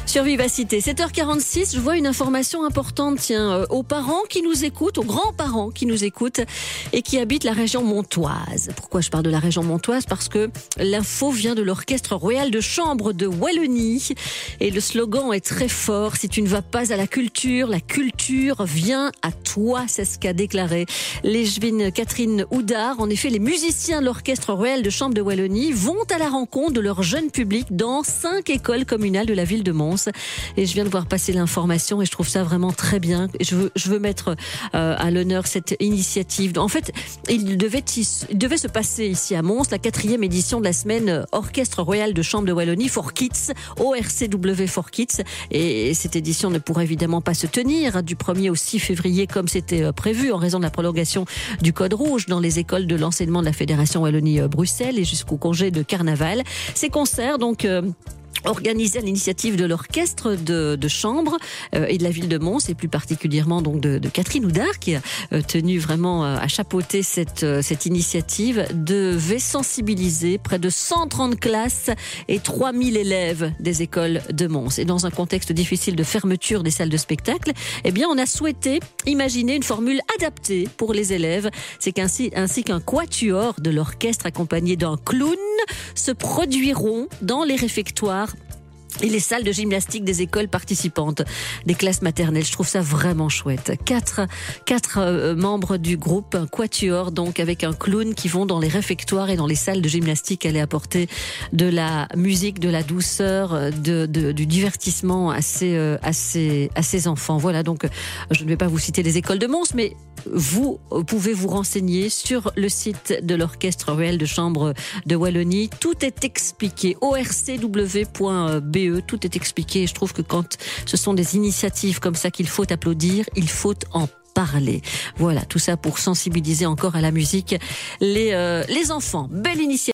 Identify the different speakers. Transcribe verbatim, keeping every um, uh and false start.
Speaker 1: Sur Vivacité, sept heures quarante-six, je vois une information importante, tiens, euh, aux parents qui nous écoutent, aux grands-parents qui nous écoutent et qui habitent la région montoise. Pourquoi je parle de la région montoise? Parce que l'info vient de l'Orchestre Royal de Chambre de Wallonie et le slogan est très fort. Si tu ne vas pas à la culture, la culture vient à toi, c'est ce qu'a déclaré l'échevine Catherine Houdard. En effet, les musiciens de l'Orchestre Royal de Chambre de Wallonie vont à la rencontre de leur jeune public dans cinq écoles communales de la ville de Mons. Et je viens de voir passer l'information et je trouve ça vraiment très bien. Je veux, je veux mettre euh, à l'honneur cette initiative. En fait, il devait, il devait se passer ici à Mons la quatrième édition de la semaine Orchestre Royal de Chambre de Wallonie for Kids, O R C W for Kids. Et cette édition ne pourra évidemment pas se tenir du premier au six février comme c'était prévu en raison de la prolongation du code rouge dans les écoles de l'enseignement de la Fédération Wallonie-Bruxelles et jusqu'au congé de carnaval. Ces concerts, donc... Euh, organisé à l'initiative de l'orchestre de, de chambre euh, et de la ville de Mons et plus particulièrement donc de, de Catherine Houdard qui a euh, tenu vraiment euh, à chapeauter cette, euh, cette initiative, devait sensibiliser près de cent trente classes et trois mille élèves des écoles de Mons. Et dans un contexte difficile de fermeture des salles de spectacle, eh bien on a souhaité imaginer une formule adaptée pour les élèves. C'est qu'ainsi ainsi qu'un quatuor de l'orchestre accompagné d'un clown se produiront dans les réfectoires et les salles de gymnastique des écoles participantes des classes maternelles. Je trouve ça vraiment chouette. Quatre, quatre euh, membres du groupe, un quatuor, donc avec un clown qui vont dans les réfectoires et dans les salles de gymnastique aller apporter de la musique, de la douceur, de, de, du divertissement à ces, euh, à ces, à ces enfants. Voilà, donc je ne vais pas vous citer les écoles de Mons, mais vous pouvez vous renseigner sur le site de l'Orchestre Royal de Chambre de Wallonie. Tout est expliqué. O R C W point B E, tout est expliqué. Je trouve que quand ce sont des initiatives comme ça qu'il faut applaudir, il faut en parler. Voilà, tout ça pour sensibiliser encore à la musique les, euh, les enfants. Belle initiative.